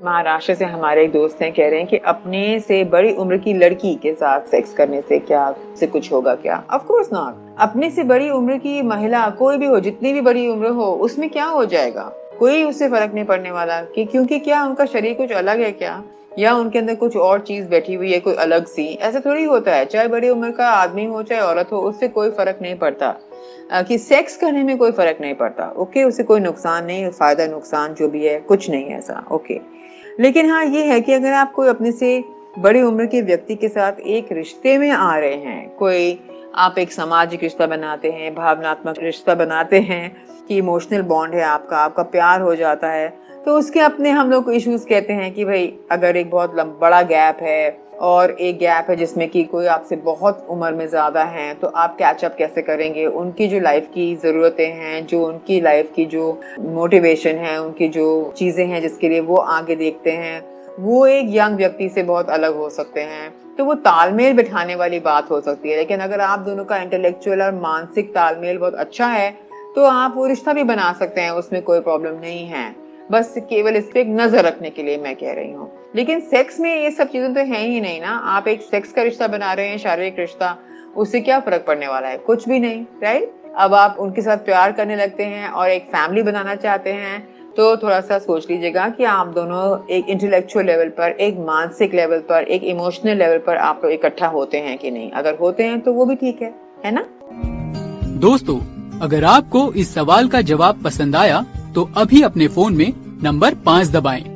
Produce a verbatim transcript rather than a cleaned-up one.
महाराष्ट्र से हमारे एक दोस्त हैं, कह रहे हैं कि अपने से बड़ी उम्र की लड़की के साथ सेक्स करने से क्या से कुछ होगा क्या? Of course not. अपने से बड़ी उम्र की महिला कोई भी हो, जितनी भी बड़ी उम्र हो, उसमें क्या हो जाएगा? कोई उससे फर्क नहीं पड़ने वाला कि क्योंकि क्या उनका शरीर कुछ अलग है क्या, या उनके अंदर कुछ और चीज बैठी हुई है कोई अलग सी। ऐसा थोड़ी होता है, चाहे बड़ी उम्र का आदमी हो चाहे औरत हो, उससे कोई फर्क नहीं पड़ता कि सेक्स करने में कोई फर्क नहीं पड़ता। ओके, उससे कोई नुकसान नहीं, फायदा नुकसान जो भी है कुछ नहीं है ऐसा। ओके, लेकिन हाँ ये है कि अगर आप कोई अपने से बड़ी उम्र के व्यक्ति के साथ एक रिश्ते में आ रहे हैं, कोई आप एक सामाजिक रिश्ता बनाते हैं, भावनात्मक रिश्ता बनाते हैं कि इमोशनल बॉन्ड है आपका, आपका प्यार हो जाता है, तो उसके अपने हम लोग इश्यूज कहते हैं कि भाई अगर एक बहुत बड़ा गैप है और एक गैप है जिसमें कि कोई आपसे बहुत उम्र में ज़्यादा हैं, तो आप कैचअप कैसे करेंगे? उनकी जो लाइफ की ज़रूरतें हैं, जो उनकी लाइफ की जो मोटिवेशन है, उनकी जो चीज़ें हैं जिसके लिए वो आगे देखते हैं, वो एक यंग व्यक्ति से बहुत अलग हो सकते हैं। तो वो तालमेल बिठाने वाली बात हो सकती है। लेकिन अगर आप दोनों का इंटेलेक्चुअल और मानसिक तालमेल बहुत अच्छा है तो आप वो रिश्ता भी बना सकते हैं, उसमें कोई प्रॉब्लम नहीं है। बस केवल इस पे एक नजर रखने के लिए मैं कह रही हूँ। लेकिन सेक्स में ये सब चीजें तो है ही नहीं ना। आप एक सेक्स का रिश्ता बना रहे हैं, शारीरिक रिश्ता, उससे क्या फर्क पड़ने वाला है? कुछ भी नहीं, राइट? अब आप उनके साथ प्यार करने लगते हैं और एक फैमिली बनाना चाहते हैं, तो थोड़ा सा सोच लीजिएगा कि आप दोनों एक इंटेलेक्चुअल लेवल पर, एक मानसिक लेवल पर, एक इमोशनल लेवल पर आप लोग इकट्ठा होते हैं कि नहीं। अगर होते हैं तो वो भी ठीक है, है ना? दोस्तों, अगर आपको इस सवाल का जवाब पसंद आया तो अभी अपने फोन में नंबर पाँच दबाएं।